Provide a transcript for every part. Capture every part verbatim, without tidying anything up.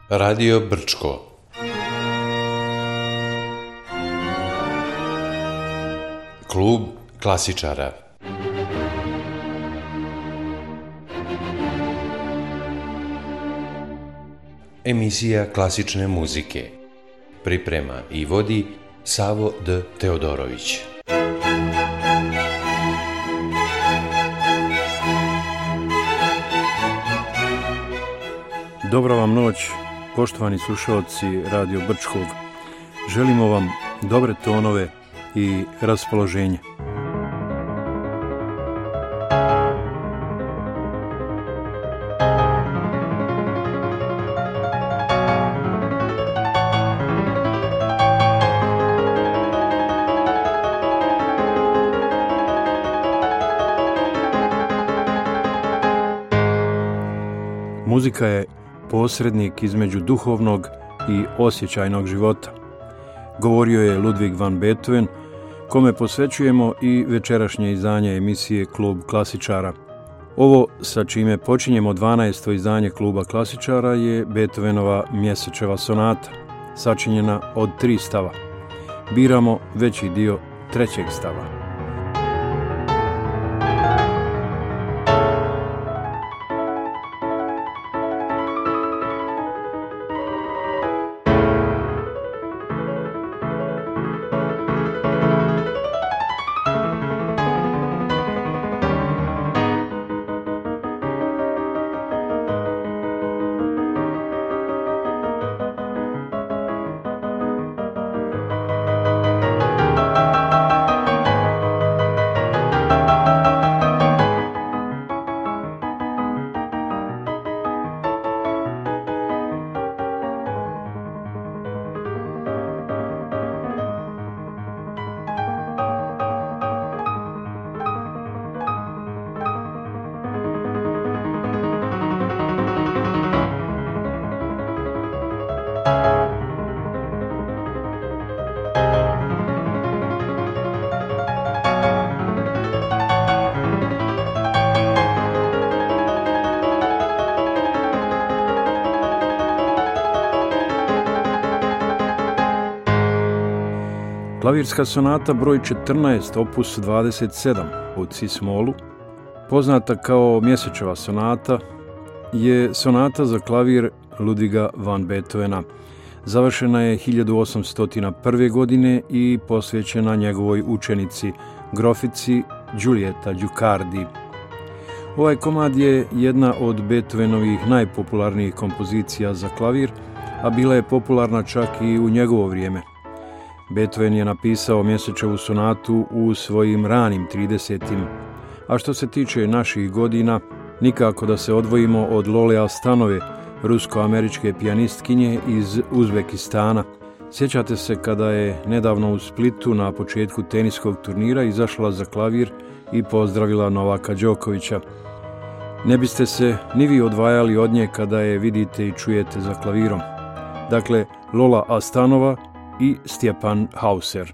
Radio Brčko. Klub klasičara. Emisija klasične muzike. Priprema i vodi Savo D. Teodorović. Dobra vam noć, poštovani slušalci Radio Brčkog. Želimo vam dobre tonove i raspoloženje. Muzika je posrednik između duhovnog i osjećajnog života, govorio je Ludwig van Beethoven, kome posvećujemo i večerašnje izdanje emisije Klub klasičara. Ovo sa čime počinjemo dvanaesto izdanje Kluba klasičara je Beethovenova Mjesečeva sonata, sačinjena od tri stava. Biramo veći dio trećeg stava. Klavirska sonata broj četrnaest, opus dvadeset sedam u cis-molu, poznata kao Mjesečeva sonata, je sonata za klavir Ludwiga van Beethovena. Završena je hiljadu osamsto prve. godine i posvećena njegovoj učenici, grofici Giulietta Guicciardi. Ovaj komad je jedna od Beethovenovih najpopularnijih kompozicija za klavir, a bila je popularna čak i u njegovo vrijeme. Beethoven je napisao Mjesečevu sonatu u svojim ranim tridesetim, a što se tiče naših godina, nikako da se odvojimo od Lole Astanove, rusko-američke pijanistkinje iz Uzbekistana. Sjećate se kada je nedavno u Splitu na početku teniskog turnira izašla za klavir i pozdravila Novaka Đokovića. Ne biste se ni vi odvajali od nje kada je vidite i čujete za klavirom. Dakle, Lola Astanova i Stjepan Hauser.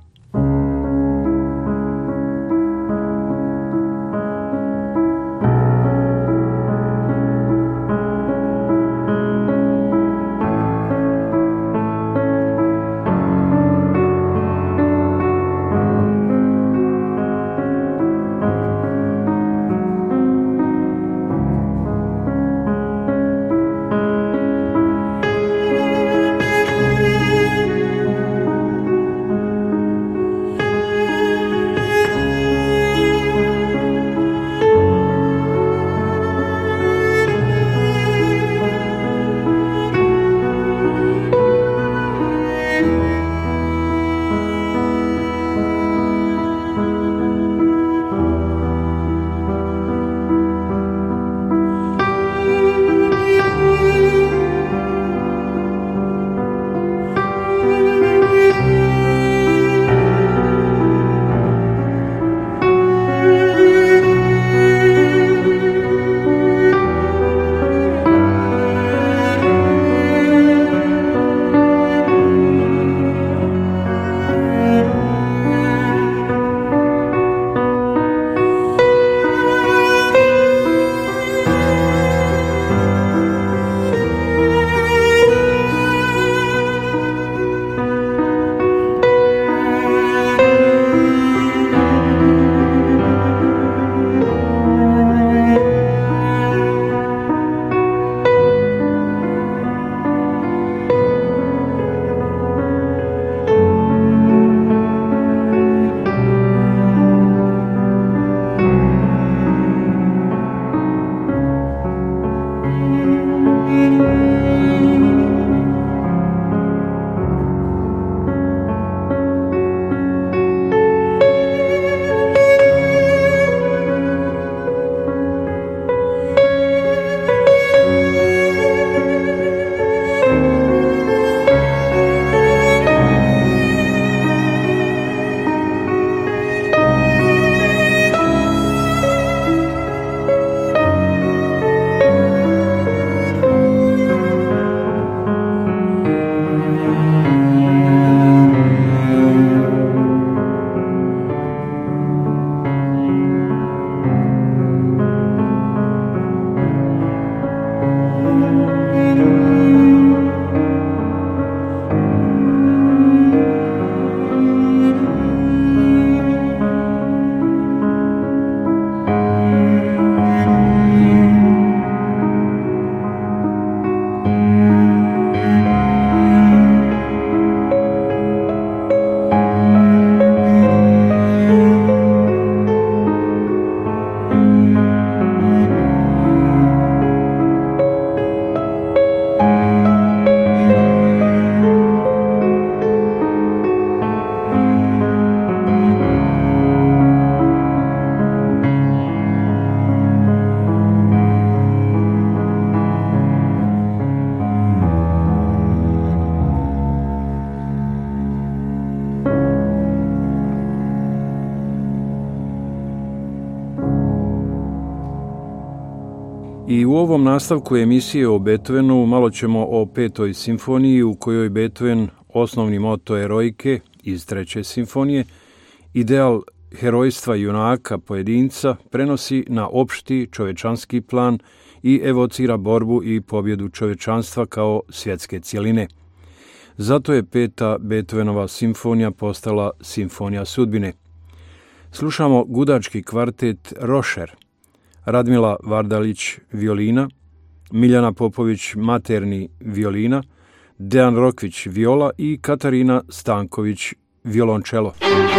I u ovom nastavku emisije o Beethovenu malo ćemo o petoj simfoniji u kojoj Beethoven osnovni moto erojke iz treće simfonije, ideal herojstva junaka pojedinca prenosi na opšti čovečanski plan i evocira borbu i pobjedu čovečanstva kao svjetske cjeline. Zato je peta Beethovenova simfonija postala simfonija sudbine. Slušamo gudački kvartet Rošer, Radmila Vardalić violina, Miljana Popović materni violina, Dejan Rokvić viola i Katarina Stanković violončelo.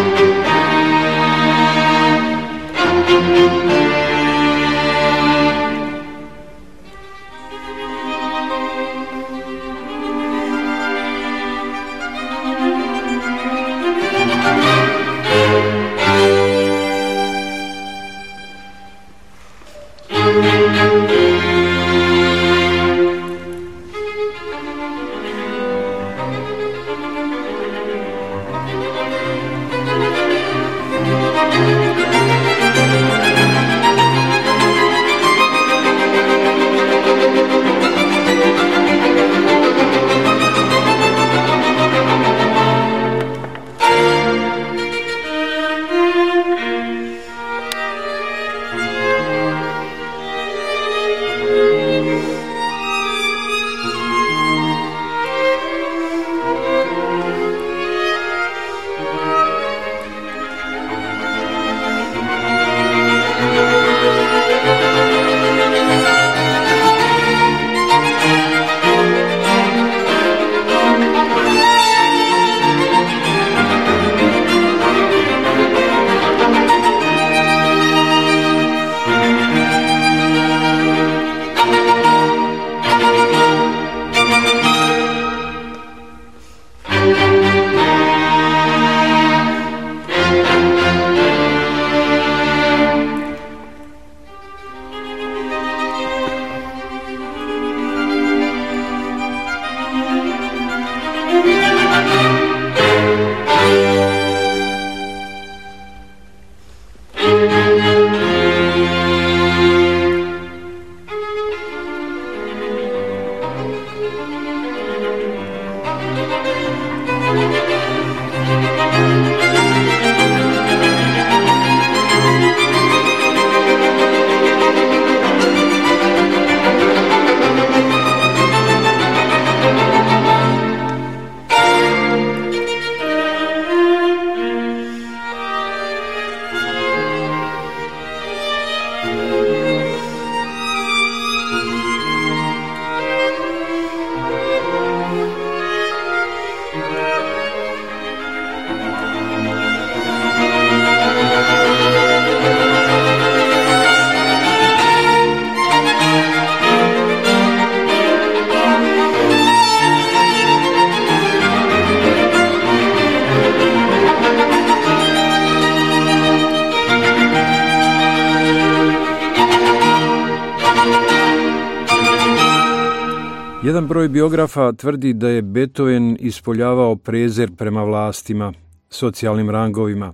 Jedan broj biografa tvrdi da je Beethoven ispoljavao prezir prema vlastima, socijalnim rangovima.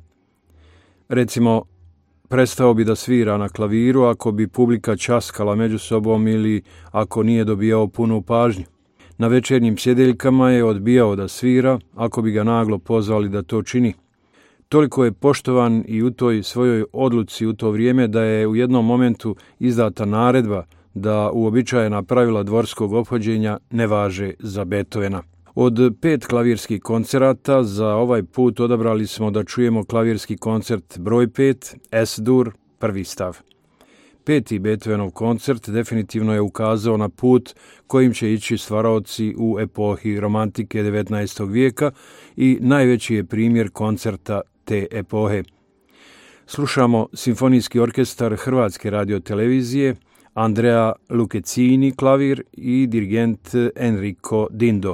Recimo, prestao bi da svira na klaviru ako bi publika ćaskala među sobom ili ako nije dobijao punu pažnju. Na večernjim sjedeljkama je odbijao da svira ako bi ga naglo pozvali da to čini. Toliko je poštovan i u toj svojoj odluci u to vrijeme da je u jednom momentu izdata naredba da uobičajena pravila dvorskog ophođenja ne važe za Beethovena. Od pet klavirskih koncerata za ovaj put odabrali smo da čujemo klavirski koncert broj pet, Es-dur, prvi stav. Peti Beethovenov koncert definitivno je ukazao na put kojim će ići stvaraoci u epohi romantike devetnaestog vijeka i najveći je primjer koncerta te epohe. Slušamo Simfonijski orkestar Hrvatske radiotelevizije, Andrea Lucchesini klavir i dirigent Enrico Dindo.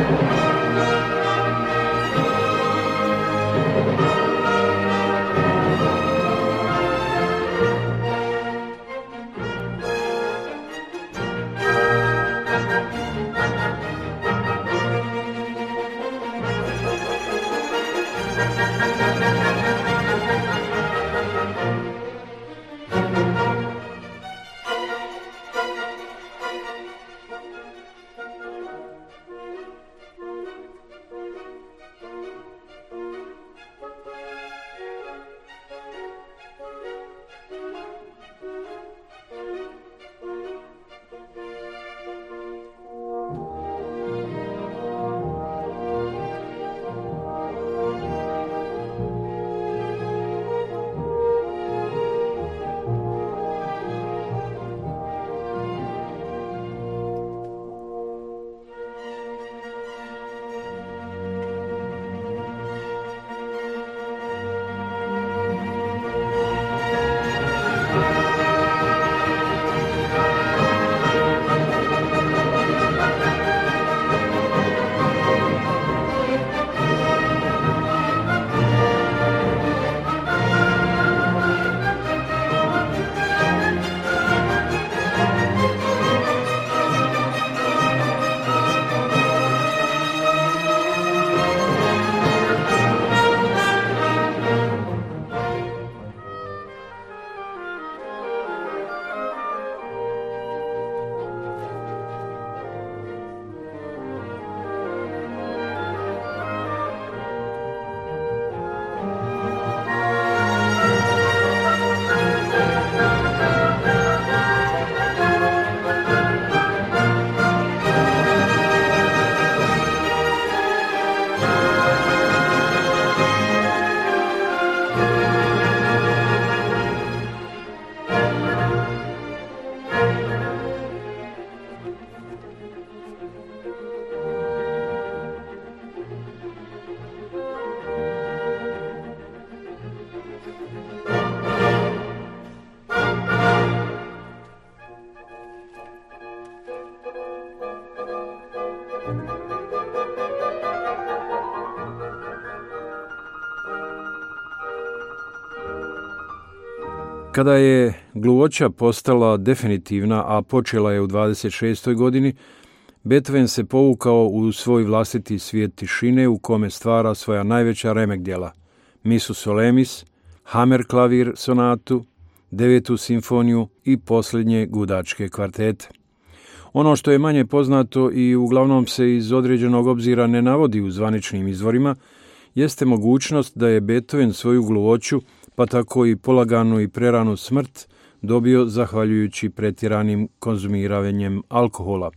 Kada je gluhoća postala definitivna, a počela je u dvadeset šestoj godini, Beethoven se povukao u svoj vlastiti svijet tišine u kome stvara svoja najveća remek djela, Misu Solemis, Hammer klavir sonatu, devetu simfoniju i posljednje gudačke kvartete. Ono što je manje poznato i uglavnom se iz određenog obzira ne navodi u zvaničnim izvorima, jeste mogućnost da je Beethoven svoju gluhoću, pa tako i polaganu i preranu smrt, dobio zahvaljujući pretjeranim konzumiravanjem alkohola.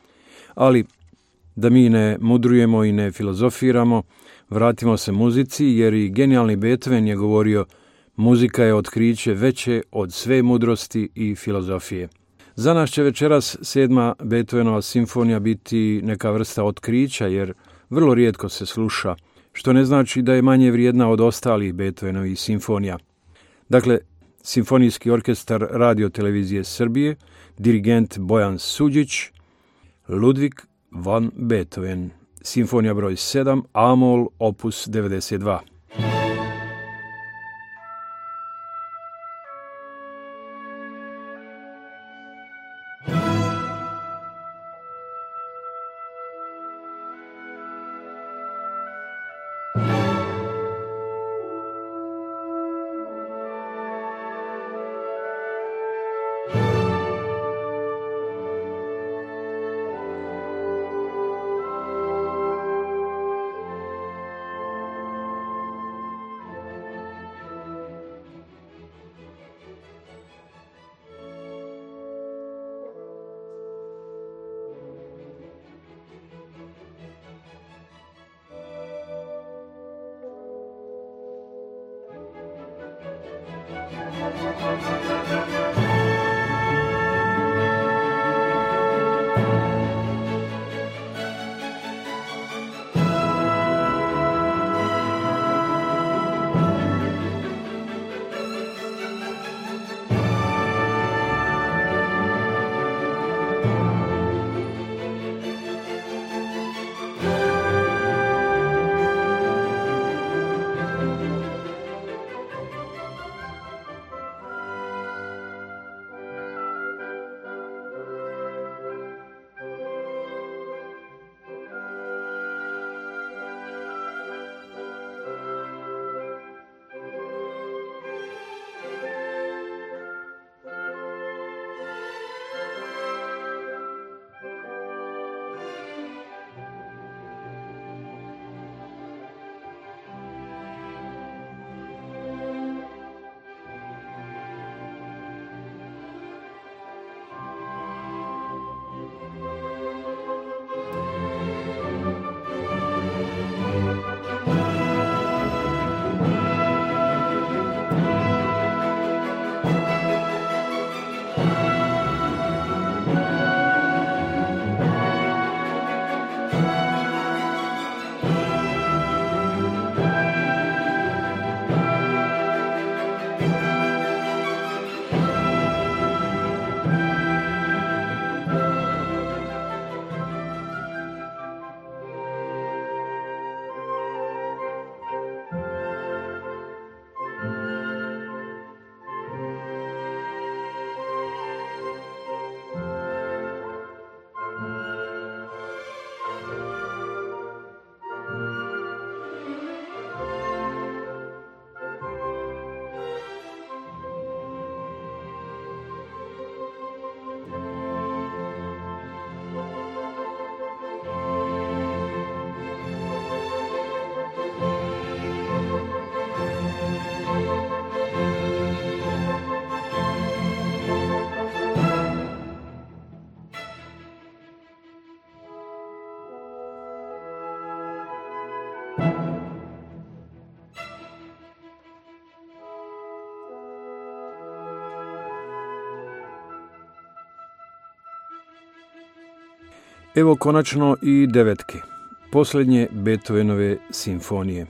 Ali, da mi ne mudrujemo i ne filozofiramo, vratimo se muzici, jer i genijalni Beethoven je govorio: muzika je otkriće veće od sve mudrosti i filozofije. Za nas će večeras sedma Beethovenova simfonija biti neka vrsta otkrića, jer vrlo rijetko se sluša, što ne znači da je manje vrijedna od ostalih Beethovenovih simfonija. Dakle, Simfonijski orkestar Radio televizije Srbije, dirigent Bojan Suđić, Ludwig van Beethoven, simfonija broj sedam, A-mol, opus devedeset dva. Evo konačno i devetke, posljednje Beethovenove simfonije.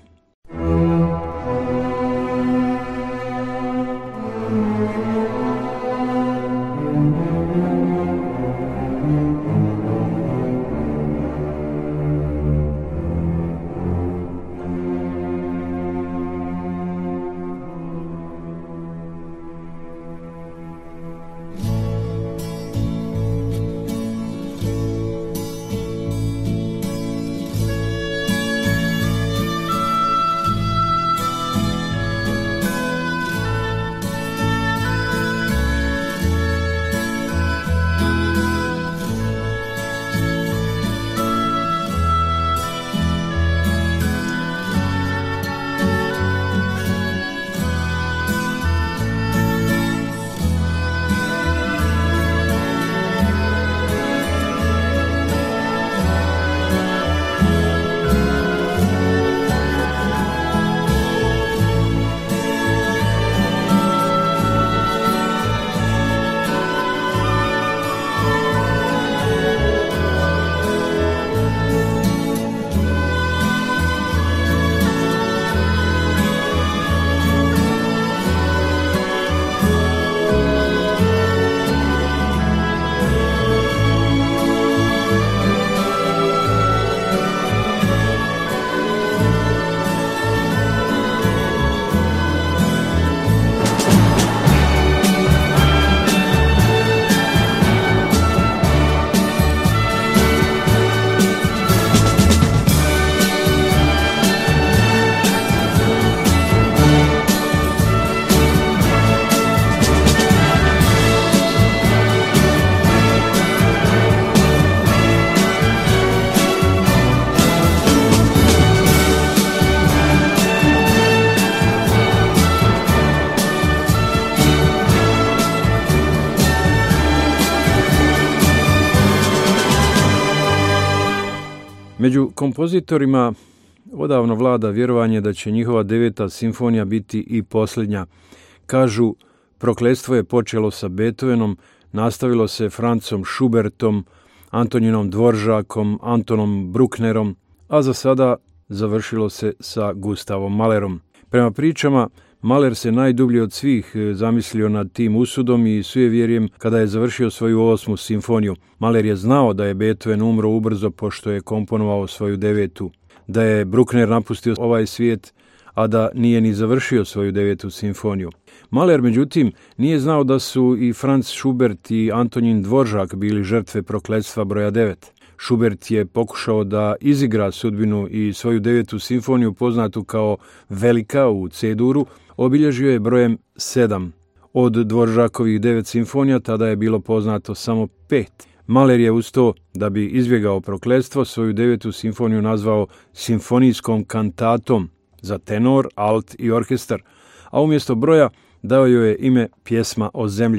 Među kompozitorima odavno vlada vjerovanje da će njihova deveta simfonija biti i posljednja. Kažu, prokletstvo je počelo sa Beethovenom, nastavilo se Franzom Schubertom, Antoninom Dvoržakom, Antonom Brucknerom, a za sada završilo se sa Gustavom Mahlerom. Prema pričama, Mahler se najdublje od svih zamislio nad tim usudom i sujevjerjem kada je završio svoju osmu simfoniju. Mahler je znao da je Beethoven umro ubrzo pošto je komponovao svoju devetu, da je Bruckner napustio ovaj svijet, a da nije ni završio svoju devetu simfoniju. Mahler, međutim, nije znao da su i Franz Schubert i Antonin Dvoržak bili žrtve prokletstva broja devet. Schubert je pokušao da izigra sudbinu i svoju devetu simfoniju, poznatu kao Velika u C-duru, obilježio je brojem sedam. Od Dvoržakovih devet simfonija tada je bilo poznato samo pet. Mahler je uz to, da bi izbjegao prokletstvo, svoju devetu simfoniju nazvao simfonijskom kantatom za tenor, alt i orkestar, a umjesto broja dao joj je ime Pjesma o zemlji.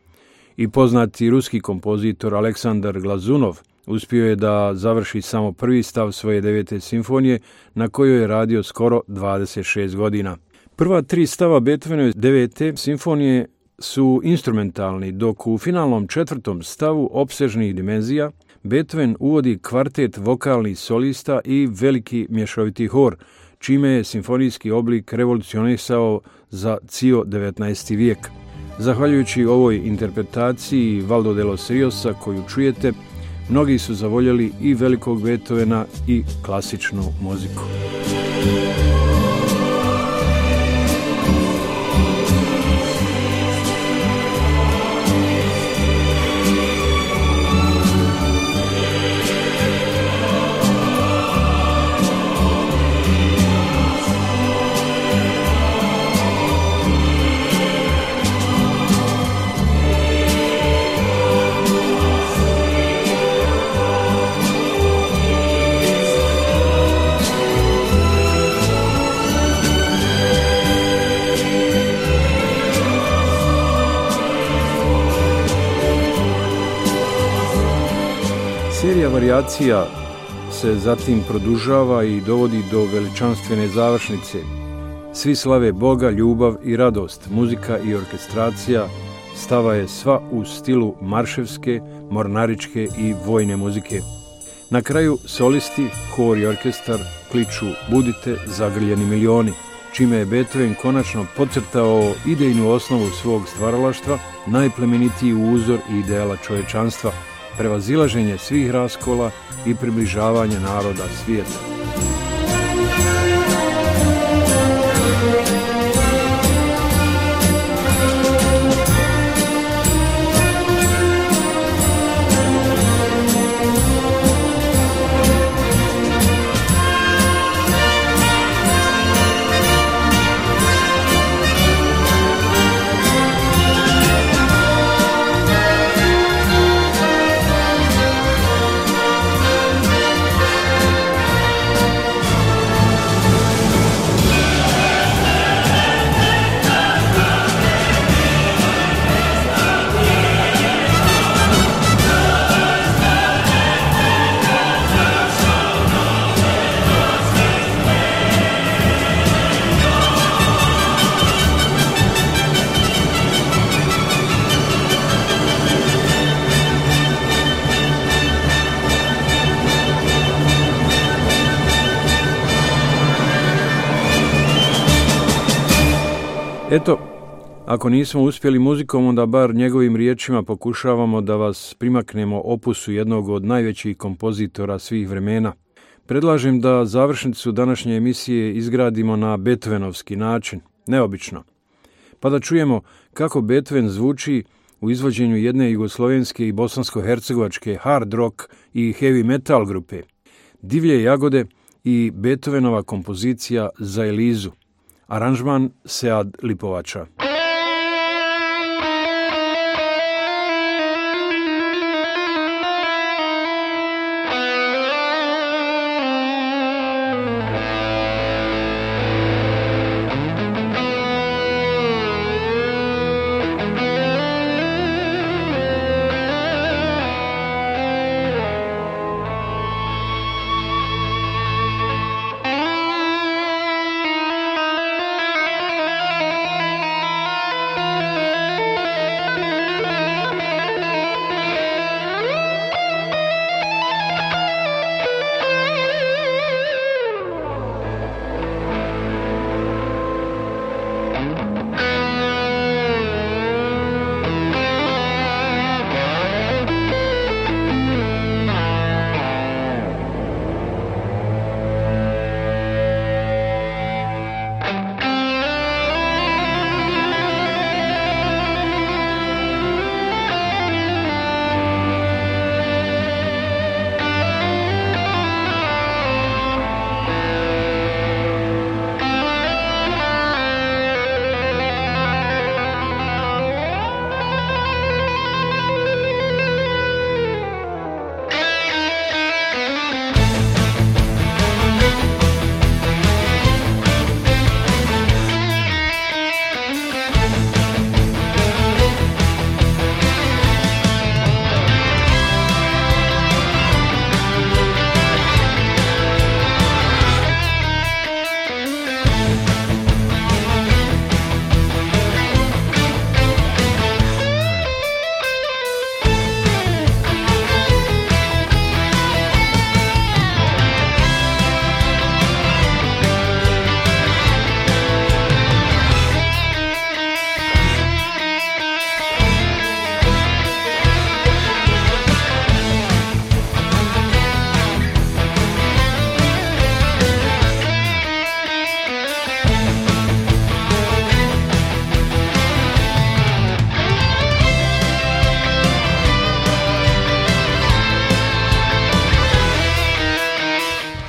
I poznati ruski kompozitor Aleksandar Glazunov uspio je da završi samo prvi stav svoje devete simfonije, na kojoj je radio skoro dvadeset šest godina. Prva tri stava Beethovenove devete simfonije su instrumentalni, dok u finalnom četvrtom stavu opsežnih dimenzija Beethoven uvodi kvartet vokalnih solista i veliki mješoviti hor, čime je simfonijski oblik revolucionisao za cijel devetnaesti vijek. Zahvaljujući ovoj interpretaciji Valdo de los Riosa koju čujete, mnogi su zavoljeli i velikog Beethovena i klasičnu muziku. Serija varijacija se zatim produžava i dovodi do veličanstvene završnice. Svi slave Boga, ljubav i radost, muzika i orkestracija stava je sva u stilu marševske, mornaričke i vojne muzike. Na kraju solisti, hor i orkestar kliču budite zagrljeni milioni, čime je Beethoven konačno podcrtao idejnu osnovu svog stvaralaštva, najplemenitiji uzor i ideala čovječanstva, prevazilaženje svih raskola i približavanje naroda svijeta. Eto, ako nismo uspjeli muzikom, onda bar njegovim riječima pokušavamo da vas primaknemo opusu jednog od najvećih kompozitora svih vremena. Predlažem da završnicu današnje emisije izgradimo na Beethovenovski način, neobično. Pa da čujemo kako Beethoven zvuči u izvođenju jedne jugoslovenske i bosansko-hercegovačke hard rock i heavy metal grupe, Divlje jagode i Beethovenova kompozicija za Elizu. Aranžman Sead Lipovača.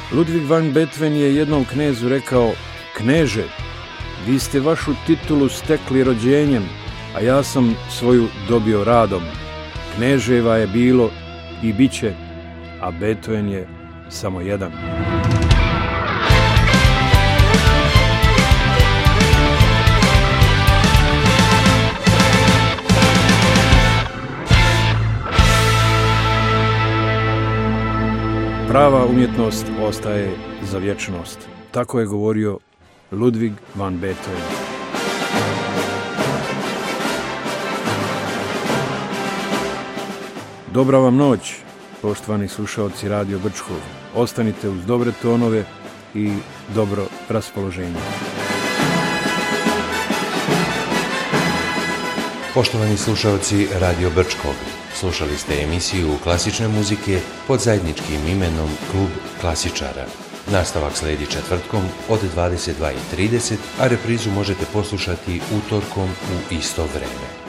Ludwig van Beethoven je jednom knezu rekao: "Kneže, vi ste vašu titulu stekli rođenjem, a ja sam svoju dobio radom. Kneževa je bilo i bit će, a Beethoven je samo jedan." Prava umjetnost ostaje za vječnost. Tako je govorio Ludwig van Beethoven. Dobra vam noć, poštovani slušaoci Radio Brčkog. Ostanite uz dobre tonove i dobro raspoloženje. Poštovani slušaoci Radio Brčkog, slušali ste emisiju klasične muzike pod zajedničkim imenom Klub klasičara. Nastavak sledi četvrtkom od dvadeset dva i trideset, a reprizu možete poslušati utorkom u isto vreme.